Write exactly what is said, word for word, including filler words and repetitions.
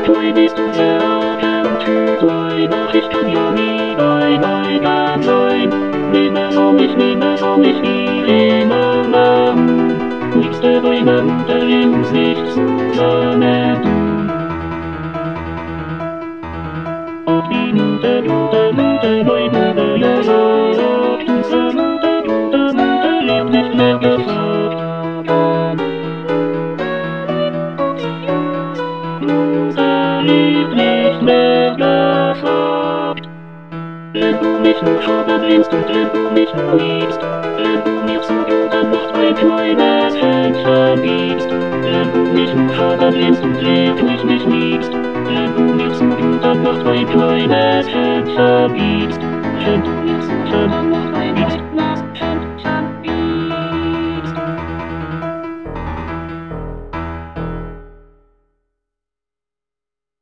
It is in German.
treu bist du sagen, treu mach ich kann ja nie dein eigen sein. Nimmer so mich, nimmer so mich wie immer lang. Liebste Beine unter uns nicht zusammen tun. Auf die Mutter, Mutter, Mutter, mein Bruder, ja sagt, Mutter, Mutter, Mutter, Mutter, lebt nicht mehr gesagt. Mutter lebt nicht mehr gesagt. Wenn du mich nur schon liebst und wenn du mich nur liebst, wenn du mir zu guter Nacht ein kleines Händchen gibst, wenn du mich nur schon liebst und wirklich mich liebst, wenn du mir zu guter Nacht ein kleines Händchen gibst, wenn du mir zu guter Nacht